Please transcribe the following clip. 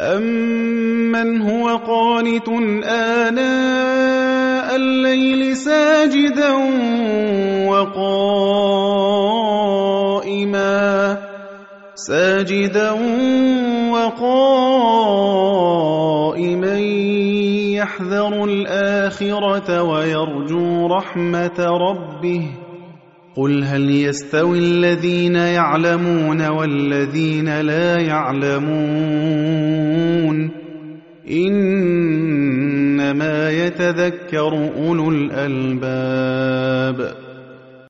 أَمَّنْ هُوَ قَانِتٌ آنَاءَ اللَّيْلِ سَاجِدًا وَقَائِمًا يَحْذَرُ الْآخِرَةَ وَيَرْجُو رَحْمَةَ رَبِّهِ قُلْ هَلْ يَسْتَوِي الَّذِينَ يَعْلَمُونَ وَالَّذِينَ لَا يَعْلَمُونَ إِنَّمَا يَتَذَكَّرُ أُولُو الْأَلْبَابِ